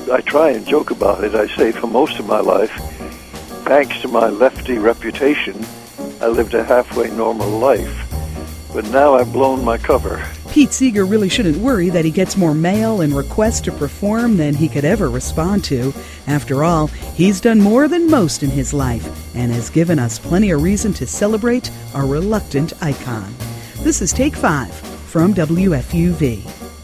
I try and joke about it. I say for most of my life, thanks to my lefty reputation, I lived a halfway normal life. But now I've blown my cover. Pete Seeger really shouldn't worry that he gets more mail and requests to perform than he could ever respond to. After all, he's done more than most in his life and has given us plenty of reason to celebrate our reluctant icon. This is Take 5 from WFUV.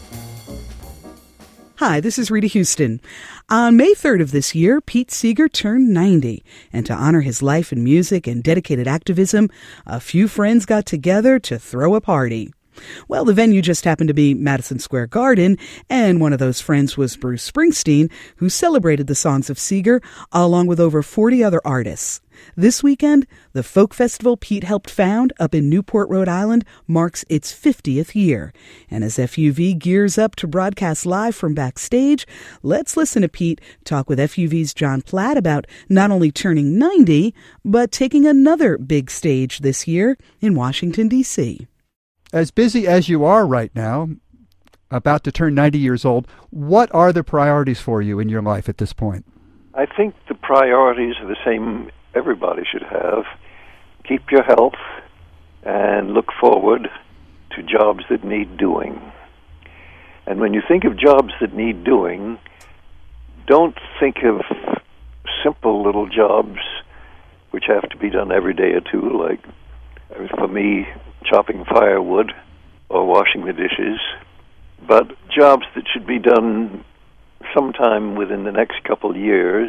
Hi, this is Rita Houston. On May 3rd of this year, Pete Seeger turned 90. And to honor his life in music and dedicated activism, a few friends got together to throw a party. Well, the venue just happened to be Madison Square Garden, and one of those friends was Bruce Springsteen, who celebrated the songs of Seeger along with over 40 other artists. This weekend, the folk festival Pete helped found up in Newport, Rhode Island, marks its 50th year. And as FUV gears up to broadcast live from backstage, let's listen to Pete talk with FUV's John Platt about not only turning 90, but taking another big stage this year in Washington, D.C. As busy as you are right now, about to turn 90 years old, what are the priorities for you in your life at this point? I think the priorities are the same everybody should have. Keep your health and look forward to jobs that need doing. And when you think of jobs that need doing, don't think of simple little jobs which have to be done every day or two, like for me, chopping firewood or washing the dishes, but jobs that should be done sometime within the next couple years,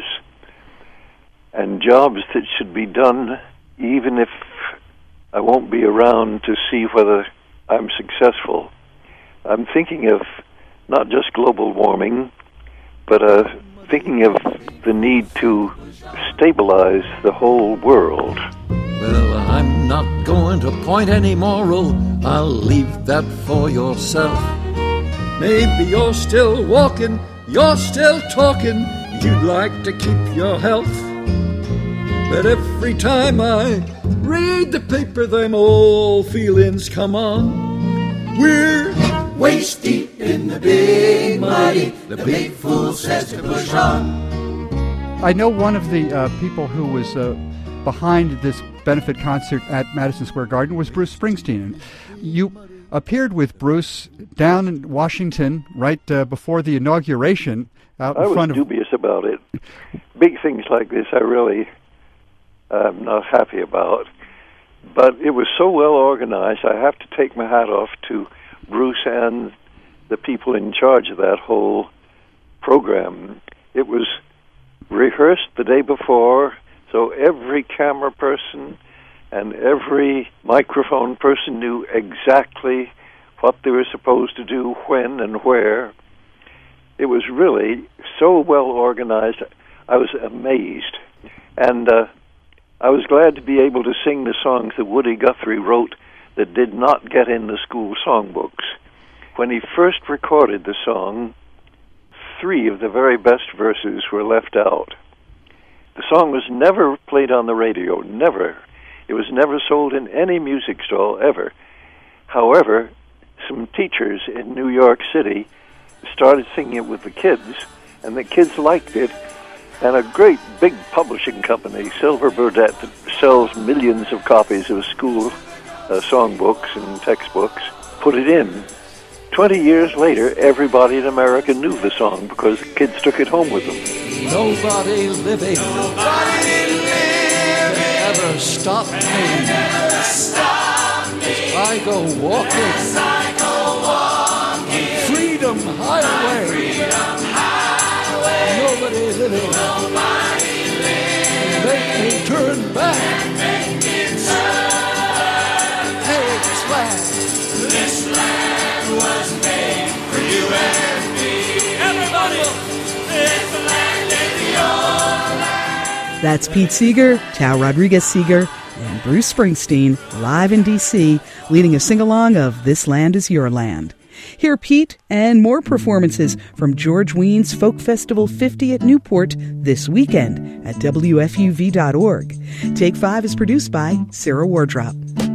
and jobs that should be done even if I won't be around to see whether I'm successful. I'm thinking of not just global warming, but thinking of the need to stabilize the whole world. Well, I'm not going to point any moral. I'll leave that for yourself. Maybe you're still walking, you're still talking, you'd like to keep your health. But every time I read the paper, them old feelings come on. We're waist deep in the big mighty, the big fool says to push on. I know one of the people who was behind this benefit concert at Madison Square Garden was Bruce Springsteen. You appeared with Bruce down in Washington right before the inauguration. I was dubious about it. Big things like this I really am not happy about. But it was so well organized, I have to take my hat off to Bruce and the people in charge of that whole program. It was rehearsed the day before, so every camera person and every microphone person knew exactly what they were supposed to do, when and where. It was really so well organized, I was amazed. And I was glad to be able to sing the songs that Woody Guthrie wrote that did not get in the school songbooks. When he first recorded the song, 3 of the very best verses were left out. The song was never played on the radio, never. It was never sold in any music stall, ever. However, some teachers in New York City started singing it with the kids, and the kids liked it, and a great big publishing company, Silver Burdette, that sells millions of copies of school songbooks and textbooks, put it in. 20 years later, everybody in America knew the song because the kids took it home with them. Nobody living can ever stop me. As I go walking on Freedom Highway. Nobody living can make me turn back. Hey, this land was made for you and me. Everybody, this land is your land. That's Pete Seeger, Tao Rodriguez Seeger, and Bruce Springsteen live in D.C. leading a sing-along of This Land Is Your Land. Hear Pete and more performances from George Weins Folk Festival 50 at Newport this weekend at WFUV.org. Take 5 is produced by Sarah Wardrop.